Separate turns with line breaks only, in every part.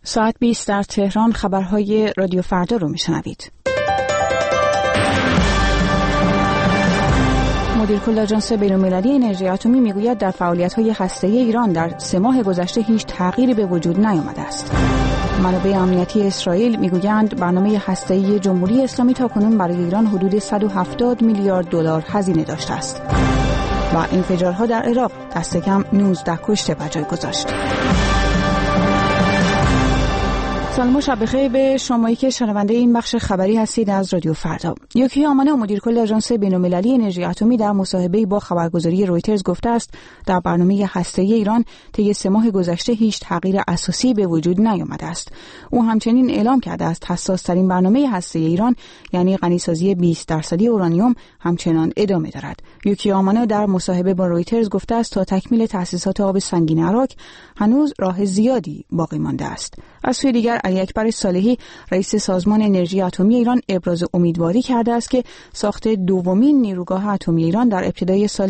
ساعت 20 در تهران خبرهای رادیو فردا رو میشنوید. مدیر کل آژانس بین‌المللی انرژی اتمی میگوید در فعالیت‌های هسته‌ای ایران در 3 ماه گذشته هیچ تغییری به وجود نیامده است. منابع امنیتی اسرائیل میگویند برنامه هسته‌ای جمهوری اسلامی تاکنون برای ایران حدود 170 میلیارد دلار هزینه داشته است. و انفجارها در عراق دست کم 19 کشته بر جای گذاشت. سلام و شب بخیر به شمایی که شنونده این بخش خبری هستید از رادیو فردا. یوکی آمانه، مدیر کل آژانس بین‌المللی انرژی اتمی، در مصاحبه‌ای با خبرگزاری رویترز گفته است در برنامه هسته‌ای ایران طی 3 ماه گذشته هیچ تغییر اساسی به وجود نیامده است. او همچنین اعلام کرده است حساس‌ترین برنامه هسته‌ای ایران، یعنی غنیسازی 20% اورانیوم، همچنان ادامه دارد. یوکی آمانه در مصاحبه با رویترز گفته است تا تکمیل تأسیسات آب سنگین عراق هنوز راه زیادی باقی مانده است. از سوی دیگر علی اکبر صالحی، رئیس سازمان انرژی اتمی ایران، ابراز امیدواری کرده است که ساخت دومین نیروگاه اتمی ایران در ابتدای سال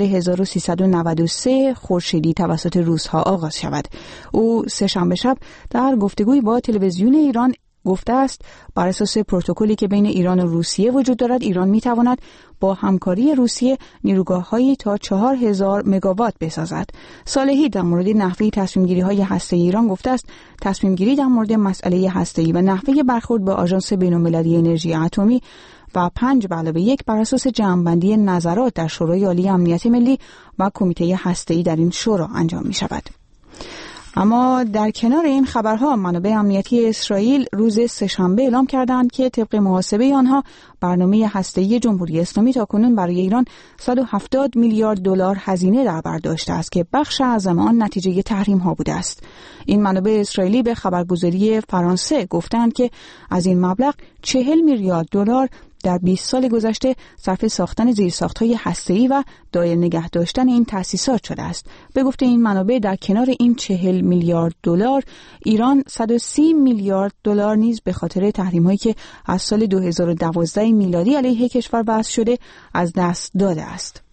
1393 خورشیدی توسط روس‌ها آغاز شود. او سه‌شنبه شب در گفتگویی با تلویزیون ایران گفته است بر اساس پروتکلی که بین ایران و روسیه وجود دارد، ایران می‌تواند با همکاری روسیه نیروگاه‌هایی تا 4000 مگاوات بسازد. صالحی در مورد نحوه تصمیم‌گیری‌های هسته‌ای ایران گفته است تصمیم‌گیری در مورد مسئله هسته‌ای و نحوه برخورد با آژانس بین‌المللی انرژی اتمی و 5+1 بر اساس جمع‌بندی نظرات در شورای عالی امنیت ملی و کمیته هسته‌ای در این شورا انجام می‌شود. اما در کنار این خبرها، منابع امنیتی اسرائیل روز سه‌شنبه اعلام کردند که طبق محاسبه آنها برنامه هسته‌ای جمهوری اسلامی تاکنون برای ایران 170 میلیارد دلار هزینه در بر داشته است که بخش اعظم آن نتیجه تحریم‌ها بوده است. این منابع اسرائیلی به خبرگزاری فرانسه گفتند که از این مبلغ 40 میلیارد دلار در 20 سال گذشته صرف ساختن زیرساخت‌های هسته‌ای و دایر نگه داشتن این تأسیسات شده است. به گفته این منابع در کنار این 40 میلیارد دلار، ایران 130 میلیارد دلار نیز به خاطر تحریم‌هایی که از سال 2012 میلادی علیه کشور وضع شده از دست داده است.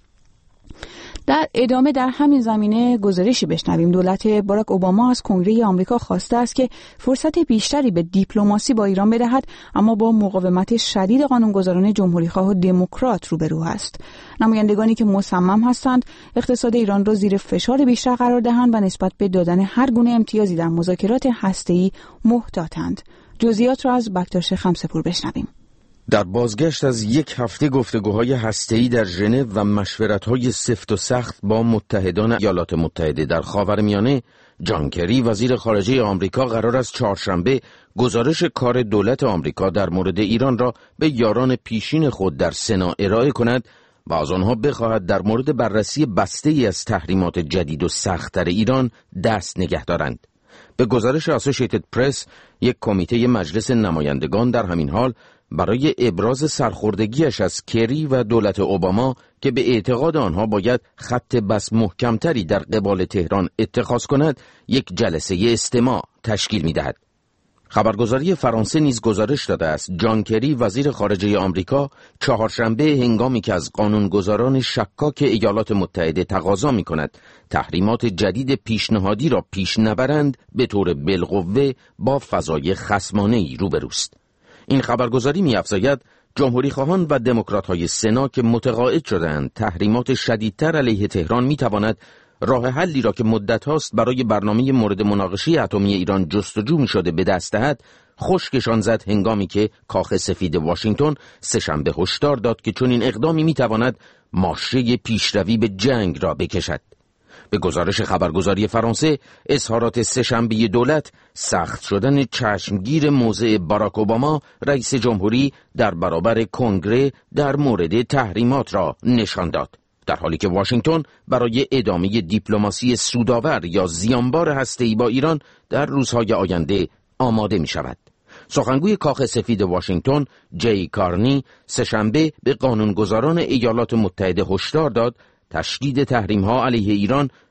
در ادامه در همین زمینه گزارشی بشنویم. دولت باراک اوباما از کنگره آمریکا خواسته است که فرصت بیشتری به دیپلماسی با ایران بدهد، اما با مقاومت شدید قانونگذاران جمهوری‌خواه و دموکرات روبرو است. نمایندگانی که مصمم هستند اقتصاد ایران را زیر فشار بیشتر قرار دهند و نسبت به دادن هر گونه امتیازی در مذاکرات هسته‌ای محتاطند. جزئیات را از بکتاش خمسه‌پور بشنویم.
در بازگشت از 1 هفته گفتگوهای هسته‌ای در ژنو و مشورت‌های سفت و سخت با متحدان ایالات متحده در خاورمیانه، جان کری وزیر خارجه آمریکا قرار است چهارشنبه گزارش کار دولت آمریکا در مورد ایران را به یاران پیشین خود در سنا ارائه کند و از آنها بخواهد در مورد بررسی بسته‌ای از تحریمات جدید و سخت‌تر ایران دست نگه دارند. به گزارش اسوسییتد پرس، یک کمیته مجلس نمایندگان در همین حال برای ابراز سرخوردگیش از کری و دولت اوباما که به اعتقاد آنها باید خط بس محکمتری در قبال تهران اتخاذ کند، یک جلسه استماع تشکیل می‌دهد. خبرگزاری فرانسه نیز گزارش داده است جان کری وزیر خارجه آمریکا چهارشنبه هنگامی که از قانونگذاران شکاک ایالات متحده تقاضا می‌کند تحریمات جدید پیشنهادی را پیش نبرند، به طور بالقوه با فضای خصمانه‌ای روبروست. این خبرگزاری می‌افزاید جمهوری‌خواهان و دموکرات‌های سنا که متقاعد شدند تحریمات شدیدتر علیه تهران می‌تواند راه حلی را که مدت هاست برای برنامه مورد مناقشه اتمی ایران جستجو می‌شده به دست دهد، خشکشان زد هنگامی که کاخ سفید واشنگتن سه‌شنبه هشدار داد که چنین اقدامی می‌تواند ماشه پیشروی به جنگ را بکشد. به گزارش خبرگزاری فرانسه، اظهارات سه‌شنبه دولت سخت شدن چشمگیر موضع باراک اوباما رئیس جمهوری در برابر کنگره در مورد تحریمات را نشان داد، در حالی که واشنگتن برای ادامه دیپلماسی سودآور یا زیانبار هسته‌ای با ایران در روزهای آینده آماده می شود. سخنگوی کاخ سفید واشنگتن جی کارنی سه‌شنبه به قانونگذاران ایالات متحده هشدار داد تشدید تحریم‌ها علیه ایران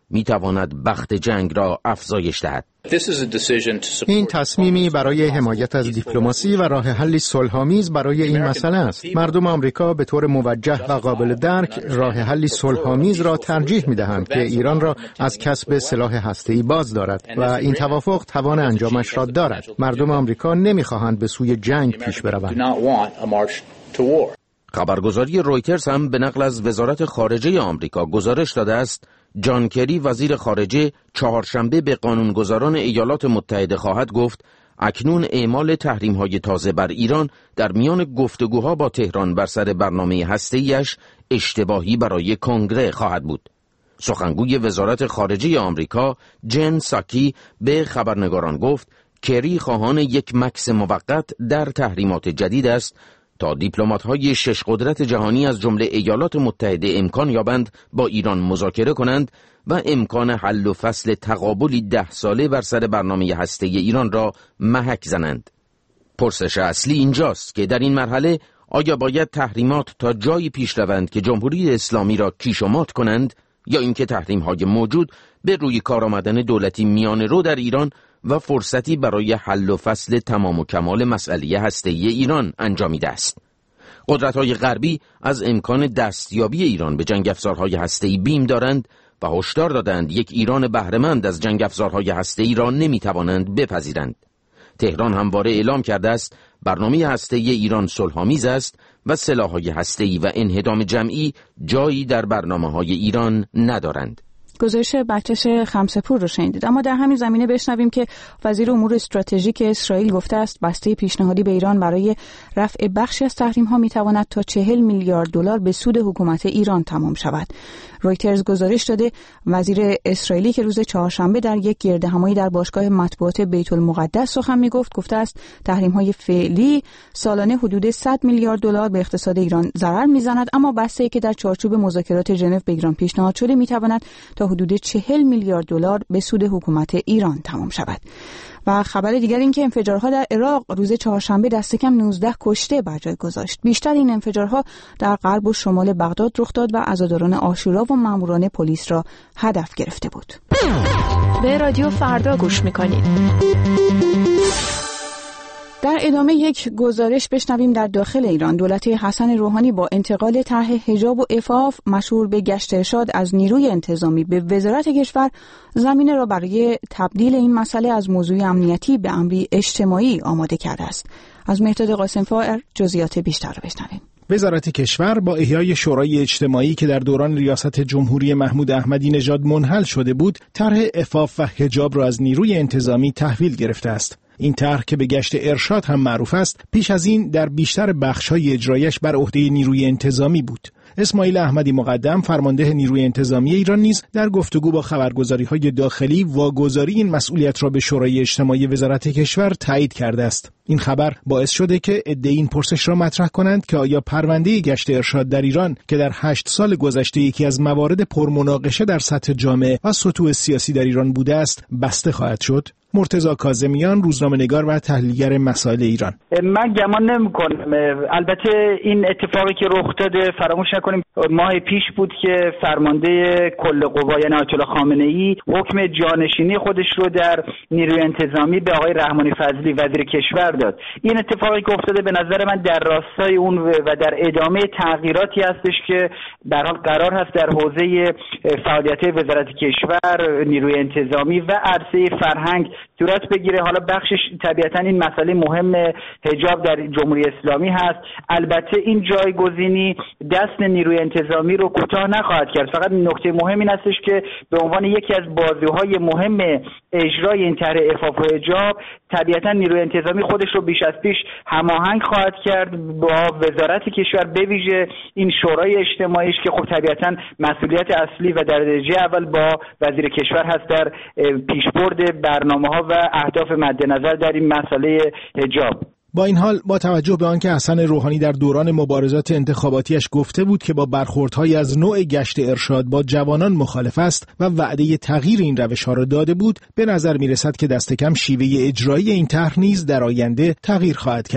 میتواند بخت جنگ را افزایش دهد.
این تصمیمی برای حمایت از دیپلماسی و راه حلی صلح‌آمیز برای این مسئله است. مردم آمریکا به طور موجه و قابل درک راه حلی صلح‌آمیز را ترجیح می‌دهند که ایران را از کسب سلاح هسته‌ای باز دارد و این توافق توان انجامش را دارد. مردم آمریکا نمی‌خواهند به سوی جنگ پیش بروند.
خبرگزاری رویترز هم به نقل از وزارت خارجه آمریکا گزارش داده است جان کری وزیر خارجه چهارشنبه به قانونگذاران ایالات متحده خواهد گفت اکنون اعمال تحریم‌های تازه بر ایران در میان گفتگوها با تهران بر سر برنامه هسته‌ایش اشتباهی برای کنگره خواهد بود. سخنگوی وزارت خارجه آمریکا جن ساکی به خبرنگاران گفت کری خواهان یک مکث موقت در تحریمات جدید است تا دیپلمات‌های شش قدرت جهانی از جمله ایالات متحده امکان یابند با ایران مذاکره کنند و امکان حل و فصل تقابلی 10 ساله بر سر برنامه هسته‌ای ایران را محک زنند. پرسش اصلی اینجاست که در این مرحله آیا باید تحریمات تا جایی پیش روند که جمهوری اسلامی را کیش و مات کنند یا اینکه تحریم‌های موجود به روی کار آمدن دولتی میانه رو در ایران و فرصتی برای حل و فصل تمام و کمال مسئله هسته‌ای ایران انجامیده است. قدرت‌های غربی از امکان دستیابی ایران به جنگ افزارهای هسته‌ای بیم دارند و هشدار دادند یک ایران بهره‌مند از جنگ افزارهای هسته‌ای را نمی‌توانند بپذیرند. تهران همواره اعلام کرده است برنامه هسته‌ای ایران صلح‌آمیز است و سلاح‌های هسته‌ای و انهدام جمعی جایی در برنامه‌های ایران ندارند.
گزارش بچش خمسپور رو شنیدید. اما در همین زمینه بشنویم که وزیر امور استراتژیک اسرائیل گفته است بسته پیشنهادی به ایران برای رفع بخشی از تحریم‌ها می‌تواند تا 40 میلیارد دلار به سود حکومت ایران تمام شود. رویترز گزارش داده وزیر اسرائیلی که روز چهارشنبه در یک گردهمایی در باشگاه مطبوعات بیت المقدس سخن میگفت گفته است تحریم‌های فعلی سالانه حدود 100 میلیارد دلار به اقتصاد ایران ضرر می‌زند، اما بسته‌ای که در چارچوب مذاکرات ژنو به ایران پیشنهاد شده می‌تواند تا حدود 40 میلیارد دلار به سود حکومت ایران تمام شود. و خبر دیگر این که انفجارها در عراق روز چهارشنبه دست کم 19 کشته بر جای گذاشت. بیشتر این انفجارها در غرب و شمال بغداد رخ داد و عزاداران عاشورا و ماموران پلیس را هدف گرفته بود.
به رادیو فردا گوش می‌کنید.
در ادامه یک گزارش بشنویم در داخل ایران دولت حسن روحانی با انتقال طرح حجاب و عفاف مشهور به گشت ارشاد از نیروی انتظامی به وزارت کشور زمینه را برای تبدیل این مسئله از موضوع امنیتی به امری اجتماعی آماده کرده است. از مهداد قاسم‌فائر جزئیات بیشتر را بشنویم.
وزارت کشور با احیای شورای اجتماعی که در دوران ریاست جمهوری محمود احمدی نژاد منحل شده بود، طرح عفاف و حجاب را از نیروی انتظامی تحویل گرفته است. این طرح که به گشت ارشاد هم معروف است، پیش از این در بیشتر بخش‌های اجرایش بر عهده نیروی انتظامی بود. اسماعیل احمدی مقدم فرمانده نیروی انتظامی ایران نیز در گفتگو با خبرگزاری‌های داخلی واگذاری این مسئولیت را به شورای اجتماعی وزارت کشور تایید کرده است. این خبر باعث شده که عده‌ای این پرسش را مطرح کنند که آیا پرونده گشت ارشاد در ایران که در 8 سال گذشته یکی از موارد پرمناقشه در سطح جامعه و سطوح سیاسی در ایران بوده است، بسته خواهد شد؟ مرتضی کاظمیان، روزنامه‌نگار و تحلیلگر مسائل ایران:
من گمان نمی‌کنم. البته این اتفاقی که رخ داده فراموش نکنیم ماه پیش بود که فرمانده کل قوا یعنی آیت الله خامنه‌ای حکم جانشینی خودش رو در نیروی انتظامی به آقای رحمانی فضلی وزیر کشور داد. این اتفاقی که افتاده به نظر من در راستای اون و در ادامه تغییراتی هستش که در حال قرار هست در حوزه فعالیت وزارت کشور، نیروی انتظامی و عرصه فرهنگ صورت بگیره. حالا بخشش طبیعتا این مسئله مهم حجاب در جمهوری اسلامی هست. البته این جایگزینی دست نیروی انتظامی رو کوتاه نخواهد کرد. فقط نکته مهم این هستش که به عنوان یکی از بازوهای مهم اجرای این طرح عفاف و حجاب طبیعتا نیروی انتظامی خودش رو بیش از پیش هماهنگ خواهد کرد با وزارت کشور، به ویژه این شورای اجتماعیش که خب طبیعتا مسئولیت اصلی و در درجه اول با وزیر کشور هست در پیشبرد برنامه‌ها و اهداف مد نظر در این مسئله حجاب.
با این حال با توجه به آنکه حسن روحانی در دوران مبارزات انتخاباتیش گفته بود که با برخوردهای از نوع گشت ارشاد با جوانان مخالف است و وعده تغییر این روش‌ها را داده بود، به نظر می‌رسد که دست کم شیوه اجرایی این طرح نیز در آینده تغییر خواهد کرد.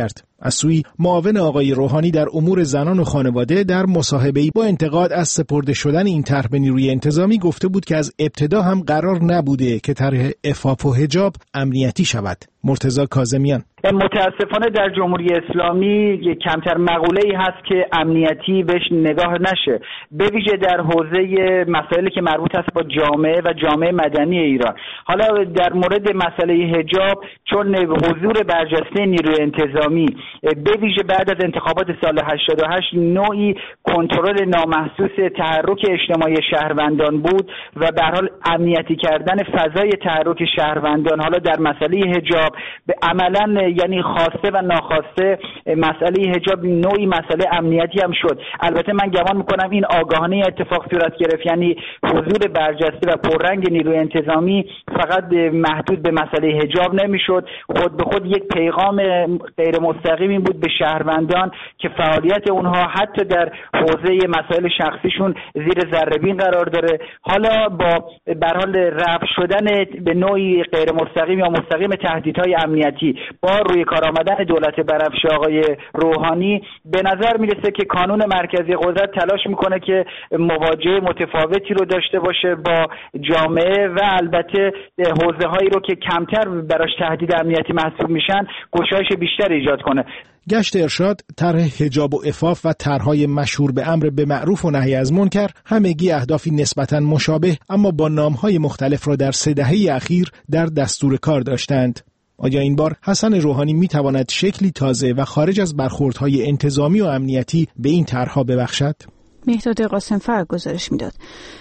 از سوی معاون آقای روحانی در امور زنان و خانواده در مصاحبه‌ای با انتقاد از سپرده شدن این طرح به نیروی انتظامی گفته بود که از ابتدا هم قرار نبوده که طرح عفاف و حجاب امنیتی شود. مرتضی کاظمیان:
متاسفانه در جمهوری اسلامی کمتر مقوله‌ای هست که امنیتی بهش نگاه نشه، به ویژه در حوزه مسائلی که مربوط است با جامعه و جامعه مدنی ایران. حالا در مورد مسئله حجاب، چون حضور برجسته نیروی انتظامی به ویژه بعد از انتخابات سال 88 نوعی کنترل نامحسوس تحرک اجتماعی شهروندان بود و به هر حال امنیتی کردن فضای تحرک شهروندان حالا در مسئله حجاب به عملاً یعنی خواسته و ناخواسته مسئله حجاب نوعی مسئله امنیتی هم شد. البته من گمان میکنم این آگاهانه اتفاق صورت گرفت، یعنی حضور برجسته و پررنگ نیروی انتظامی فقط محدود به مسئله حجاب نمیشد، خود به خود یک پیغام غیر مستقیمی بود به شهروندان که فعالیت اونها حتی در حوزه مسائل شخصیشون زیر ذره‌بین قرار داره. حالا با به هر حال رفع شدن به نوعی غیر مستقیم یا مستقیم تهدیدهای امنیتی با روی کار آمدن دولت بنفش آقای روحانی، به نظر میرسه که کانون مرکزی قدرت تلاش میکنه که مواجهه متفاوتی رو داشته باشه با جامعه و البته حوزه هایی رو که کمتر براش تهدید امنیتی محسوب میشن گشایش بیشتر ایجاد کنه.
گشت ارشاد، طرح حجاب و عفاف و طرح‌های مشهور به امر به معروف و نهی از منکر همگی اهدافی نسبتاً مشابه اما با نام‌های مختلف را در 3 دهه اخیر در دستور کار داشتند. آیا این بار حسن روحانی میتواند شکلی تازه و خارج از برخوردهای انتظامی و امنیتی به این طرح‌ها ببخشد؟
مهداد قاسم‌فر گزارش میداد.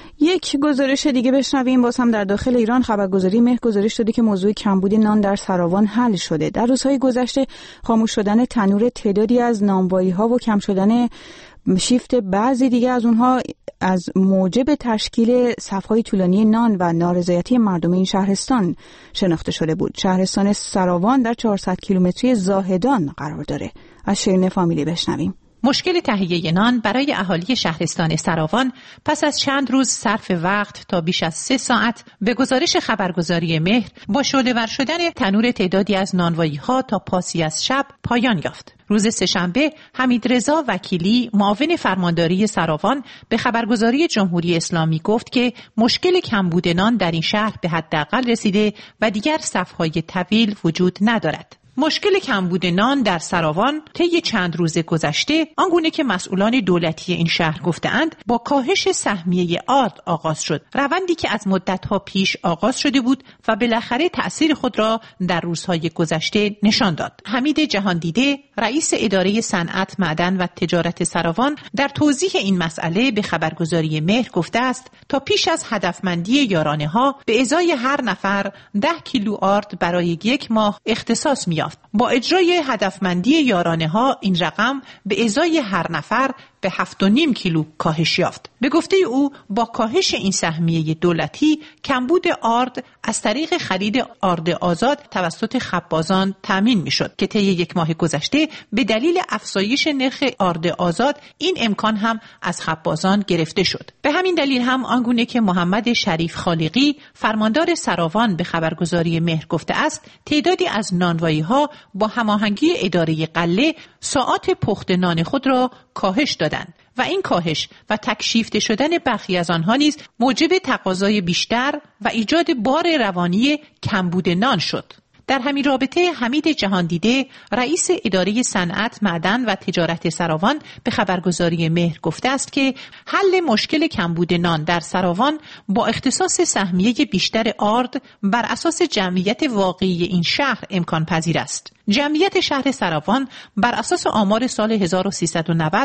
یک گزارش دیگه بشنویم. باز هم در داخل ایران خبرگزاری مهر گزارش داده که موضوع کمبود نان در سراوان حل شده. در روزهای گذشته خاموش شدن تنور تعدادی از نانوایی‌ها و کم شدن شیفت بعضی دیگه از اونها از موجب تشکیل صف‌های طولانی نان و نارضایتی مردم این شهرستان شناخته شده بود. شهرستان سراوان در 400 کیلومتری زاهدان قرار داره. از شیرین فامیلی بشنویم.
مشکل تهیه نان برای اهالی شهرستان سراوان پس از چند روز صرف وقت تا بیش از 3 ساعت به گزارش خبرگزاری مهر با شعله‌ور شدن تنور تعدادی از نانوایی‌ها تا پاسی از شب پایان یافت. روز سه‌شنبه حمیدرضا وکیلی معاون فرمانداری سراوان به خبرگزاری جمهوری اسلامی گفت که مشکل کمبود نان در این شهر به حداقل رسیده و دیگر صف‌های طویل وجود ندارد. مشکل کمبود نان در سراوان طی چند روز گذشته آنگونه که مسئولان دولتی این شهر گفتند با کاهش سهمیه آرد آغاز شد، روندی که از مدت‌ها پیش آغاز شده بود و بالاخره تأثیر خود را در روزهای گذشته نشان داد. حمید جهاندیده رئیس اداره صنعت، معدن و تجارت سراوان در توضیح این مسئله به خبرگزاری مهر گفته است تا پیش از هدفمندی یارانه‌ها به ازای هر نفر 10 کیلو آرد برای 1 ماه اختصاص می‌یافت. با اجرای هدفمندی یارانه‌ها این رقم به ازای هر نفر به 7.5 کیلو کاهش یافت. به گفته او با کاهش این سهمیه دولتی کمبود آرد از طریق خرید آرد آزاد توسط خبازان تامین میشد که طی 1 ماه گذشته به دلیل افزایش نرخ آرد آزاد این امکان هم از خبازان گرفته شد. به همین دلیل هم آنگونه که محمد شریف خالقی فرماندار سراوان به خبرگزاری مهر گفته است تعدادی از نانوایی‌ها با هماهنگی اداره غله ساعات پخت نان خود را کاهش دادند و این کاهش و تکشیفته شدن برخی از آنها نیز موجب تقاضای بیشتر و ایجاد بار روانی کمبود نان شد. در همین رابطه حمید جهاندیده رئیس اداره صنعت، معدن و تجارت سراوان به خبرگزاری مهر گفته است که حل مشکل کمبود نان در سراوان با اختصاص سهمیه بیشتر آرد بر اساس جمعیت واقعی این شهر امکان پذیر است. جمعیت شهر سراوان بر اساس آمار سال 1390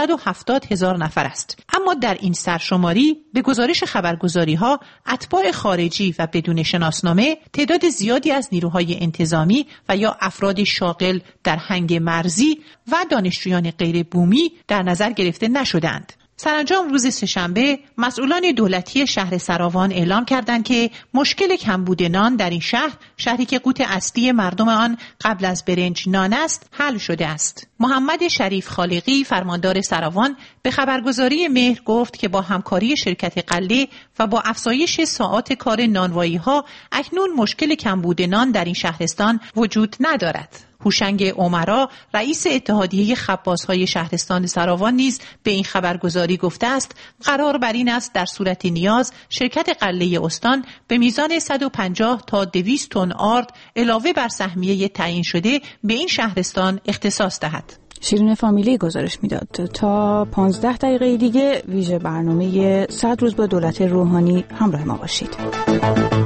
170,000 نفر است. اما در این سرشماری به گزارش خبرگزاری‌ها اتباع خارجی و بدون شناسنامه تعداد زیادی از نیروهای انتظامی و یا افراد شاغل در هنگ مرزی و دانشجویان غیر بومی در نظر گرفته نشدند. سرانجام روز سه‌شنبه مسئولان دولتی شهر سراوان اعلام کردند که مشکل کمبود نان در این شهر، شهری که قوت اصلی مردم آن قبل از برنج نان است، حل شده است. محمد شریف خالقی فرماندار سراوان به خبرگزاری مهر گفت که با همکاری شرکت غله و با افزایش ساعات کار نانوایی‌ها اکنون مشکل کمبود نان در این شهرستان وجود ندارد. هوشنگ عمرا رئیس اتحادیه خبازهای شهرستان سراوان نیز به این خبرگزاری گفته است قرار بر این است در صورت نیاز شرکت غله استان به میزان 150 تا 200 تن آرد علاوه بر سهمیه تعیین شده به این شهرستان اختصاص دهد.
شیرین فامیلی گزارش میداد. تا 15 دقیقه دیگه ویژه برنامه 100 روز با دولت روحانی همراه ما باشید.